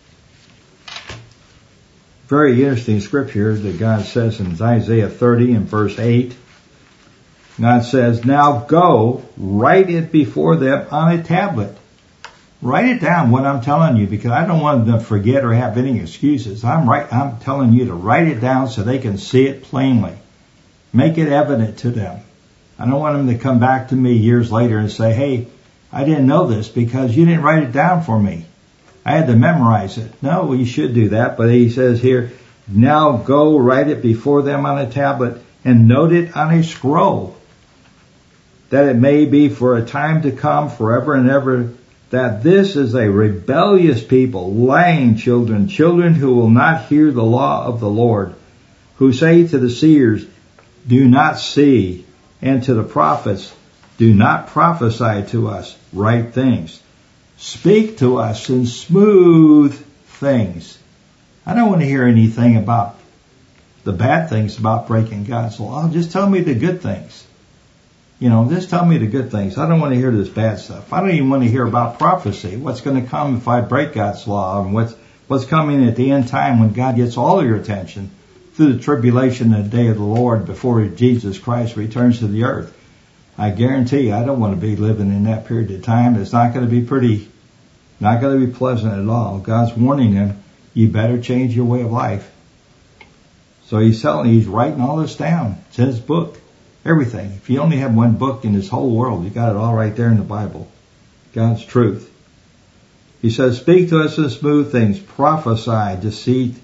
very interesting scripture that God says in Isaiah thirty and verse eight. God says, "Now go, write it before them on a tablet." Write it down, what I'm telling you, because I don't want them to forget or have any excuses. I'm right. I'm telling you to write it down so they can see it plainly. Make it evident to them. I don't want them to come back to me years later and say, "Hey, I didn't know this because you didn't write it down for me. I had to memorize it." No, well, you should do that. But he says here, "Now go, write it before them on a tablet and note it on a scroll, that it may be for a time to come, forever and ever, that this is a rebellious people, lying children, children who will not hear the law of the Lord, who say to the seers, 'Do not see,' and to the prophets, 'Do not prophesy to us right things. Speak to us in smooth things.'" I don't want to hear anything about the bad things about breaking God's law. Just tell me the good things. You know, just tell me the good things. I don't want to hear this bad stuff. I don't even want to hear about prophecy. What's going to come if I break God's law, and what's what's coming at the end time when God gets all of your attention through the tribulation and the day of the Lord before Jesus Christ returns to the earth. I guarantee you, I don't want to be living in that period of time. It's not going to be pretty, not going to be pleasant at all. God's warning them, you better change your way of life. So he's telling, he's writing all this down. It's in his book. Everything. If you only have one book in this whole world, you got it all right there in the Bible. God's truth. He says, speak to us in smooth things, prophesy, deceit,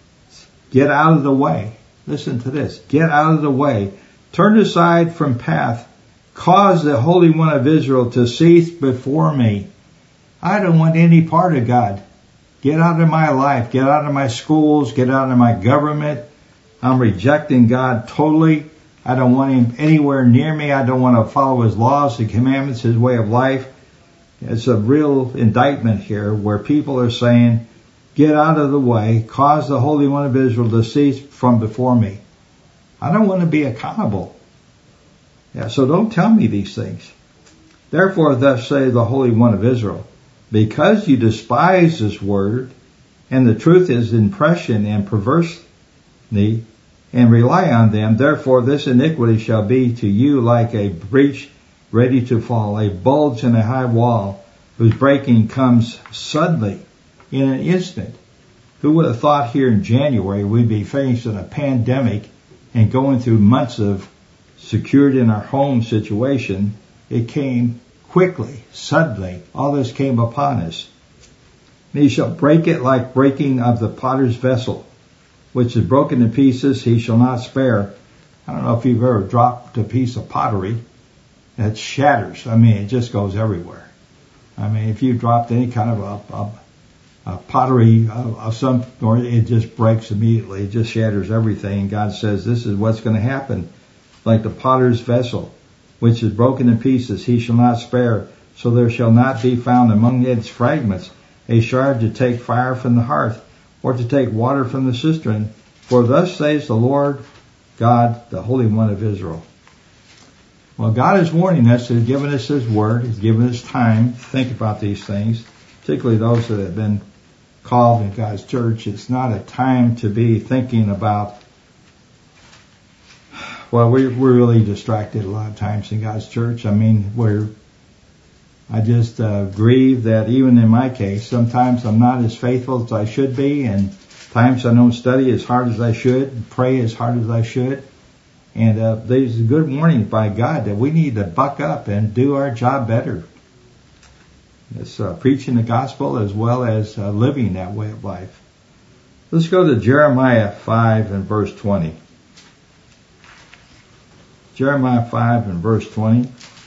get out of the way. Listen to this. Get out of the way. Turn aside from path. Cause the Holy One of Israel to cease before me. I don't want any part of God. Get out of my life. Get out of my schools. Get out of my government. I'm rejecting God totally. I don't want him anywhere near me. I don't want to follow his laws, his commandments, his way of life. It's a real indictment here where people are saying, get out of the way, cause the Holy One of Israel to cease from before me. I don't want to be accountable. Yeah, so don't tell me these things. Therefore, thus say the Holy One of Israel, because you despise this word, and the truth is impression and perversity, and rely on them, therefore this iniquity shall be to you like a breach ready to fall, a bulge in a high wall, whose breaking comes suddenly in an instant. Who would have thought here in January we'd be facing a pandemic and going through months of secured in our home situation? It came quickly, suddenly. All this came upon us. And he shall break it like breaking of the potter's vessel, which is broken to pieces, he shall not spare. I don't know if you've ever dropped a piece of pottery that shatters. I mean, it just goes everywhere. I mean, if you dropped any kind of a, a, a pottery of, of some sort, it just breaks immediately. It just shatters everything. God says this is what's going to happen. Like the potter's vessel, which is broken in pieces, he shall not spare. So there shall not be found among its fragments a shard to take fire from the hearth, or to take water from the cistern. For thus says the Lord God, the Holy One of Israel. Well, God is warning us. He's given us his word. He's given us time to think about these things, particularly those that have been called in God's church. It's not a time to be thinking about, well, we're, we're really distracted a lot of times in God's church. I mean, we're I just uh, grieve that even in my case, sometimes I'm not as faithful as I should be, and times I don't study as hard as I should, and pray as hard as I should. And uh, there's a good warning by God that we need to buck up and do our job better. It's uh, preaching the gospel as well as uh, living that way of life. Let's go to Jeremiah five and verse twenty. Jeremiah five and verse twenty.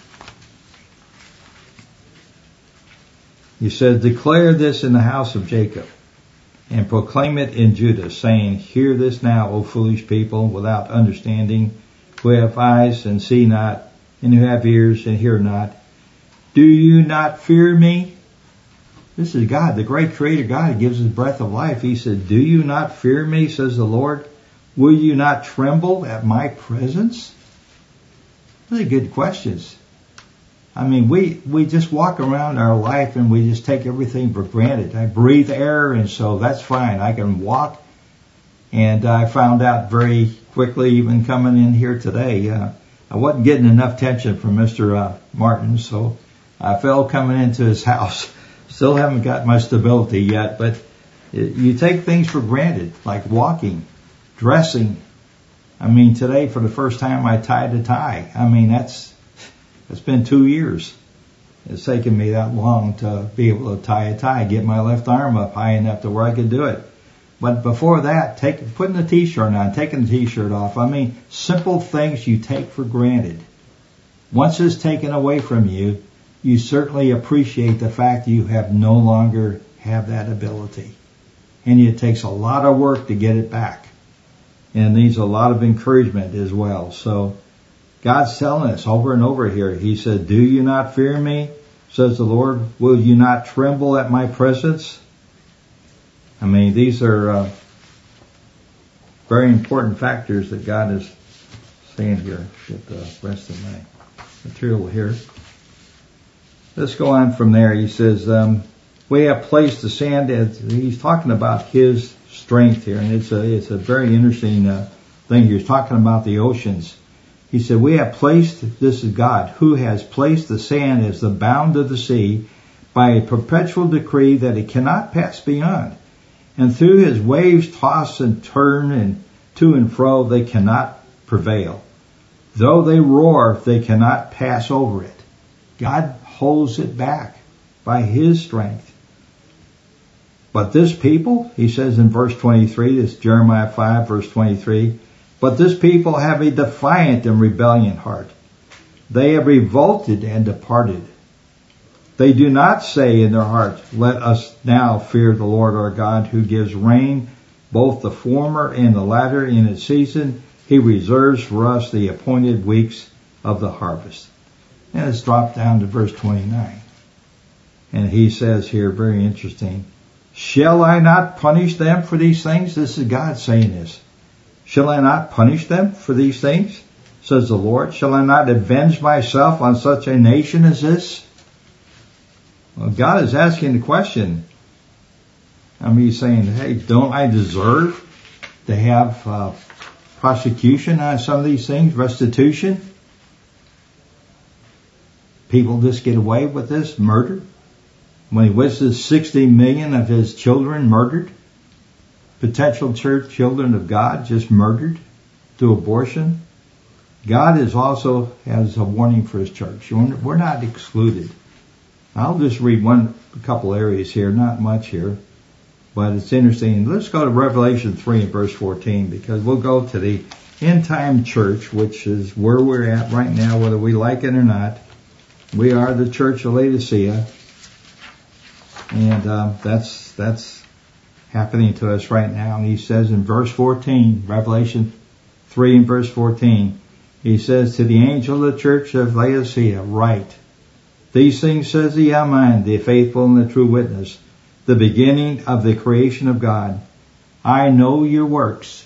He said, declare this in the house of Jacob, and proclaim it in Judah, saying, hear this now, O foolish people, without understanding, who have eyes and see not, and who have ears and hear not. Do you not fear me? This is God, the great creator God, who gives us breath of life. He said, do you not fear me, says the Lord? Will you not tremble at my presence? Really good questions. I mean, we, we just walk around our life and we just take everything for granted. I breathe air, and so that's fine. I can walk. And I found out very quickly, even coming in here today, uh, I wasn't getting enough attention from Mister Uh, Martin, so I fell coming into his house. Still haven't got my stability yet, but it, you take things for granted, like walking, dressing. I mean, today for the first time I tied a tie. I mean, that's It's been two years. It's taken me that long to be able to tie a tie, get my left arm up high enough to where I could do it. But before that, take, putting a t-shirt on, taking the t-shirt off. I mean, simple things you take for granted. Once it's taken away from you, you certainly appreciate the fact you have no longer have that ability. And it takes a lot of work to get it back. And needs a lot of encouragement as well. So God's telling us over and over here. He said, do you not fear me, says the Lord? Will you not tremble at my presence? I mean, these are uh, very important factors that God is saying here. Get the rest of my material here. Let's go on from there. He says, um, we have placed the sand as, he's talking about his strength here, and it's a, it's a very interesting uh, thing. He's talking about the oceans. He said, we have placed, this is God, who has placed the sand as the bound of the sea by a perpetual decree that it cannot pass beyond. And through his waves toss and turn and to and fro, they cannot prevail. Though they roar, they cannot pass over it. God holds it back by his strength. But this people, he says in verse twenty-three, this is Jeremiah five, verse twenty-three, but this people have a defiant and rebellion heart. They have revolted and departed. They do not say in their hearts, let us now fear the Lord our God, who gives rain, both the former and the latter in its season. He reserves for us the appointed weeks of the harvest. And it's dropped down to verse twenty-nine. And he says here, very interesting, shall I not punish them for these things? This is God saying this. Shall I not punish them for these things? Says the Lord. Shall I not avenge myself on such a nation as this? Well, God is asking the question. I mean, he's saying, hey, don't I deserve to have uh, prosecution on some of these things, restitution? People just get away with this, murder. When he witnesses sixty million of his children murdered, potential church children of God just murdered through abortion. God is also has a warning for his church. We're not excluded. I'll just read one, a couple areas here, not much here, but it's interesting. Let's go to Revelation three and verse fourteen, because we'll go to the end time church, which is where we're at right now, whether we like it or not. We are the church of Laodicea, and um, that's that's happening to us right now. And he says in verse fourteen, Revelation three and verse fourteen, he says, to the angel of the church of Laodicea, write, these things says the Amen, the faithful and the true witness, the beginning of the creation of God. I know your works,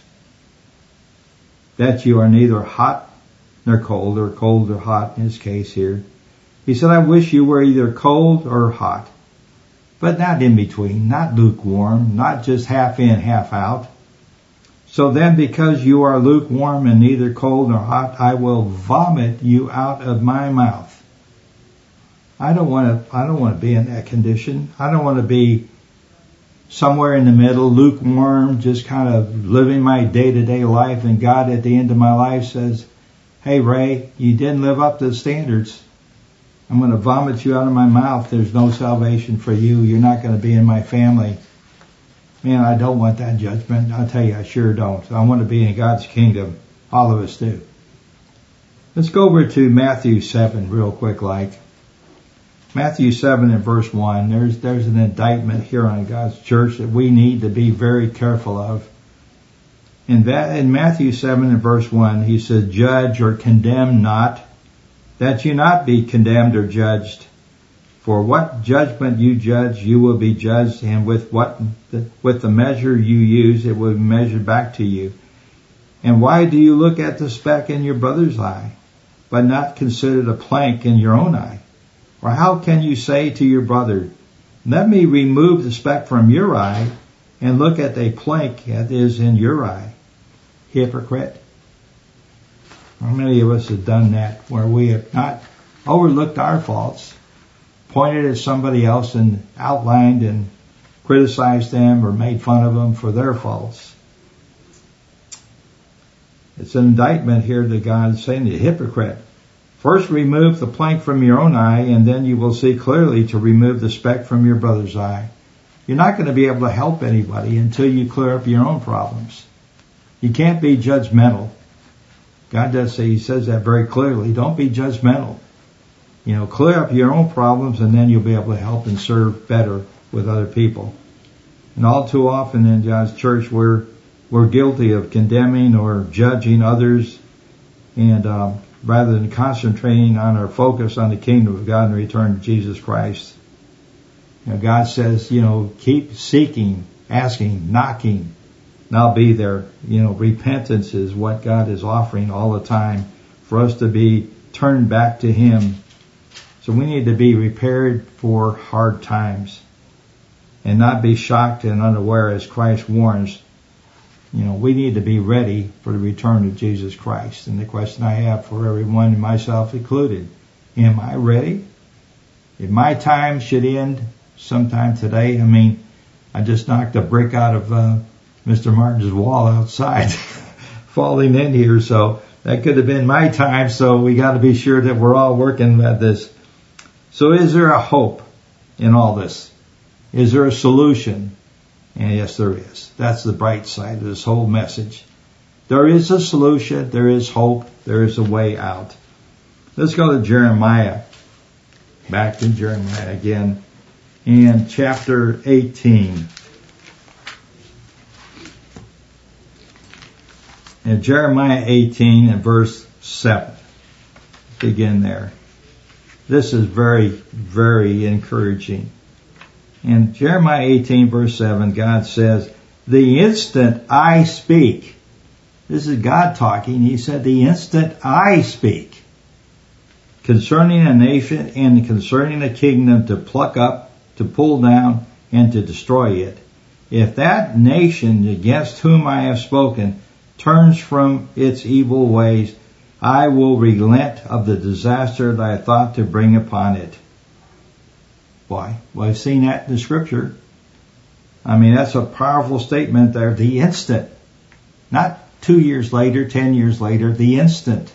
that you are neither hot nor cold, or cold or hot in his case here. He said, I wish you were either cold or hot, but not in between, not lukewarm, not just half in, half out. So then, because you are lukewarm and neither cold nor hot, I will vomit you out of my mouth. I don't want to, I don't want to be in that condition. I don't want to be somewhere in the middle, lukewarm, just kind of living my day-to-day life, and God at the end of my life says, hey Ray, you didn't live up to the standards. I'm going to vomit you out of my mouth. There's no salvation for you. You're not going to be in my family. Man, I don't want that judgment. I'll tell you, I sure don't. I want to be in God's kingdom. All of us do. Let's go over to Matthew seven real quick like. Matthew seven and verse one. There's, there's an indictment here on God's church that we need to be very careful of. In that, in Matthew seven and verse one, he said, judge or condemn not, that you not be condemned or judged. For what judgment you judge, you will be judged, and with what, with the measure you use, it will be measured back to you. And why do you look at the speck in your brother's eye, but not consider the plank in your own eye? Or how can you say to your brother, let me remove the speck from your eye, and look at the plank that is in your eye? Hypocrite. How many of us have done that, where we have not overlooked our faults, pointed at somebody else and outlined and criticized them or made fun of them for their faults? It's an indictment here that God is saying, the hypocrite. First remove the plank from your own eye, and then you will see clearly to remove the speck from your brother's eye. You're not going to be able to help anybody until you clear up your own problems. You can't be judgmental. God does say, he says that very clearly. Don't be judgmental. You know, clear up your own problems, and then you'll be able to help and serve better with other people. And all too often in God's church, we're we're guilty of condemning or judging others, and um, rather than concentrating on our focus on the kingdom of God and return to Jesus Christ. You know, God says, you know, keep seeking, asking, knocking, and I'll be there. You know, repentance is what God is offering all the time for us to be turn back to Him. So we need to be prepared for hard times and not be shocked and unaware, as Christ warns. You know, we need to be ready for the return of Jesus Christ. And the question I have for everyone, myself included, am I ready? If my time should end sometime today, I mean, I just knocked a brick out of uh, Mister Martin's wall outside, falling in here, so that could have been my time, so we got to be sure that we're all working at this. So is there a hope in all this? Is there a solution? And yes, there is. That's the bright side of this whole message. There is a solution. There is hope. There is a way out. Let's go to Jeremiah. Back to Jeremiah again. In chapter eighteen. In Jeremiah eighteen and verse seven. Begin there. This is very, very encouraging. In Jeremiah eighteen verse seven, God says, the instant I speak, this is God talking, He said, the instant I speak concerning a nation and concerning a kingdom to pluck up, to pull down, and to destroy it, if that nation against whom I have spoken turns from its evil ways, I will relent of the disaster that I thought to bring upon it. Why? Well, I've seen that in the scripture. I mean, that's a powerful statement there. The instant. Not two years later, ten years later. The instant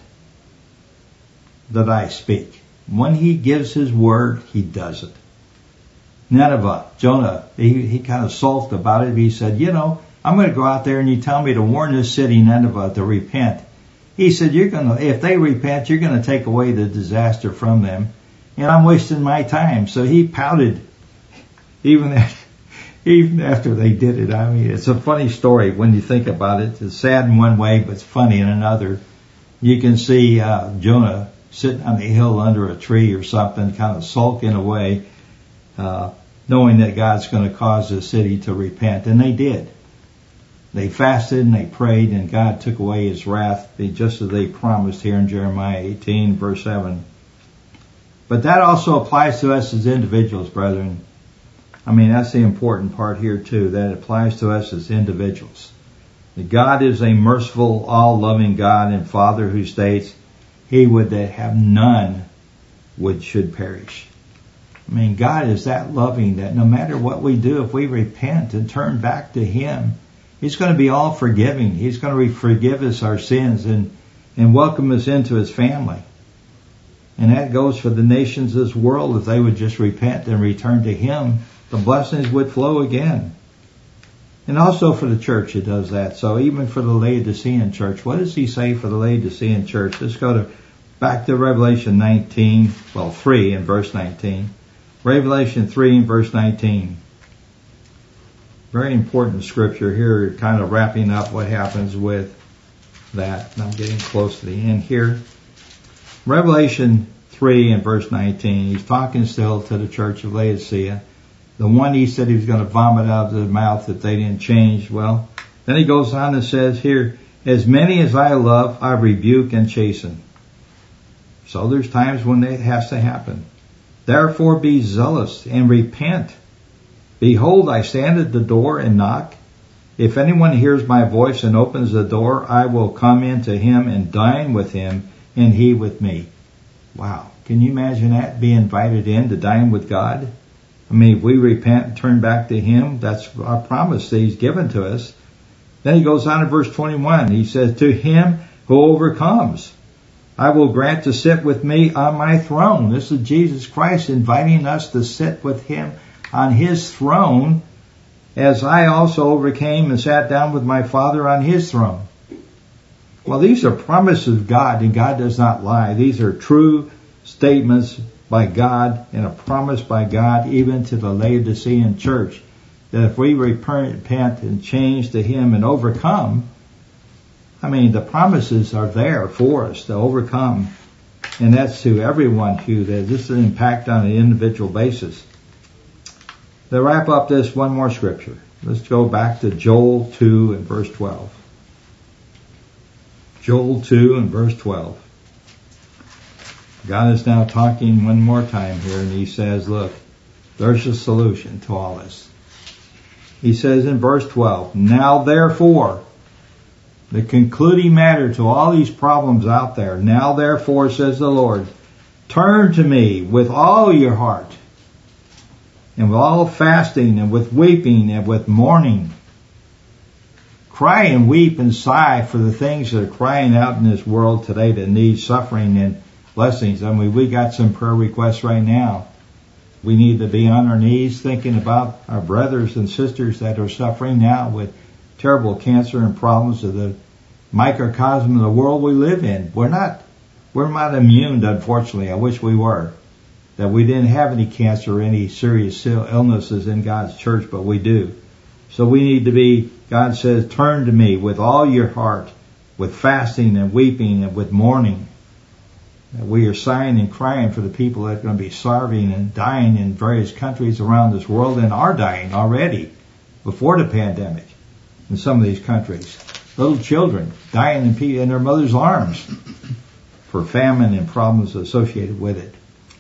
that I speak. When He gives His word, He does it. Nineveh, Jonah, he, he kind of sulked about it. He said, you know, I'm going to go out there and you tell me to warn this city, Nineveh, to repent. He said, you're going to, if they repent, you're going to take away the disaster from them. And I'm wasting my time. So he pouted even after, even after they did it. I mean, it's a funny story when you think about it. It's sad in one way, but it's funny in another. You can see uh, Jonah sitting on the hill under a tree or something, kind of sulking away, uh, knowing that God's going to cause the city to repent. And they did. They fasted and they prayed, and God took away His wrath, just as they promised here in Jeremiah eighteen, verse seven. But that also applies to us as individuals, brethren. I mean, that's the important part here, too, that it applies to us as individuals. That God is a merciful, all-loving God and Father who states He would that have none would should perish. I mean, God is that loving that no matter what we do, if we repent and turn back to Him, He's going to be all forgiving. He's going to forgive us our sins and, and welcome us into His family. And that goes for the nations of this world. If they would just repent and return to Him, the blessings would flow again. And also for the church, it does that. So even for the Laodicean church, what does He say for the Laodicean church? Let's go to back to Revelation nineteen, well, three in verse nineteen. Revelation three in verse nineteen. Very important scripture here, kind of wrapping up what happens with that. And I'm getting close to the end here. Revelation three and verse nineteen, He's talking still to the church of Laodicea. The one He said He was going to vomit out of their mouth if they didn't change. Well, then He goes on and says here, as many as I love, I rebuke and chasten. So there's times when it has to happen. Therefore be zealous and repent. Behold, I stand at the door and knock. If anyone hears my voice and opens the door, I will come into him and dine with him, and he with me. Wow. Can you imagine that? Be invited in to dine with God? I mean, if we repent and turn back to Him, that's our promise that He's given to us. Then He goes on in verse twenty-one. He says, to him who overcomes, I will grant to sit with me on my throne. This is Jesus Christ inviting us to sit with Him on His throne, as I also overcame and sat down with my Father on His throne. Well, these are promises of God, and God does not lie. These are true statements by God and a promise by God even to the Laodicean church, that if we repent and change to Him and overcome, I mean, the promises are there for us to overcome, and that's to everyone who, that this is an impact on an individual basis. To wrap up this, one more scripture. Let's go back to Joel two and verse twelve. Joel two and verse twelve. God is now talking one more time here, and he says, look, there's a solution to all this. He says in verse twelve, now therefore, the concluding matter to all these problems out there, now therefore, says the Lord, turn to me with all your heart, and with all fasting, and with weeping, and with mourning. Cry and weep and sigh for the things that are crying out in this world today that need suffering and blessings. I mean, we got some prayer requests right now. We need to be on our knees thinking about our brothers and sisters that are suffering now with terrible cancer and problems of the microcosm of the world we live in. We're not, we're not immune, unfortunately. I wish we were. That we didn't have any cancer or any serious illnesses in God's church, but we do. So we need to be, God says, turn to me with all your heart, with fasting and weeping and with mourning. We are sighing and crying for the people that are going to be starving and dying in various countries around this world and are dying already before the pandemic in some of these countries. Little children dying in, in their mother's arms for famine and problems associated with it.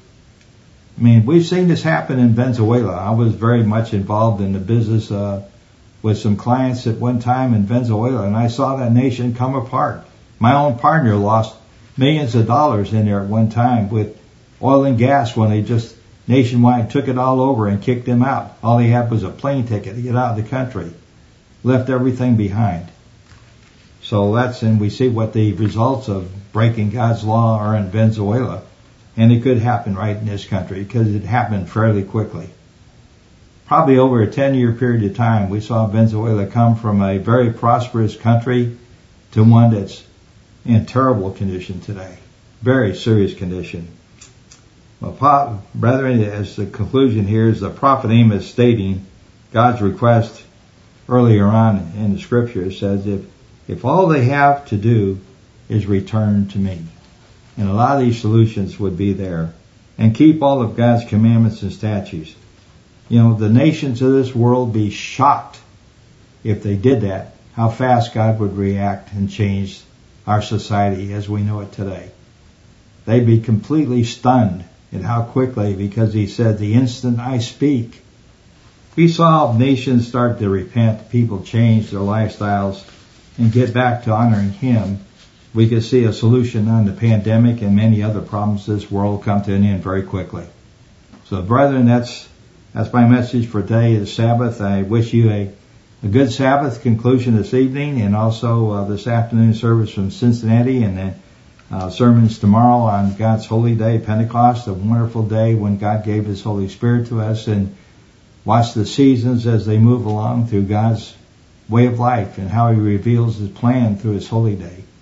I mean, we've seen this happen in Venezuela. I was very much involved in the business uh, with some clients at one time in Venezuela, and I saw that nation come apart. My own partner lost millions of dollars in there at one time with oil and gas when they just nationwide took it all over and kicked them out. All they had was a plane ticket to get out of the country. Left everything behind. So that's, and we see what the results of breaking God's law are in Venezuela. And it could happen right in this country because it happened fairly quickly. Probably over a ten-year period of time, we saw Venezuela come from a very prosperous country to one that's in terrible condition today. Very serious condition. Well, brethren, as the conclusion here is the prophet Amos stating God's request earlier on in the scripture says, if, if all they have to do is return to me. And a lot of these solutions would be there. And keep all of God's commandments and statutes. You know, the nations of this world be shocked if they did that, how fast God would react and change our society as we know it today. They'd be completely stunned at how quickly, because he said, the instant I speak. We saw nations start to repent, people change their lifestyles and get back to honoring him. We could see a solution on the pandemic and many other problems this world come to an end very quickly. So, brethren, that's that's my message for today, the Sabbath. I wish you a, a good Sabbath conclusion this evening, and also uh, this afternoon service from Cincinnati, and then uh, sermons tomorrow on God's holy day, Pentecost, a wonderful day when God gave his Holy Spirit to us, and watch the seasons as they move along through God's way of life and how he reveals his plan through his holy day.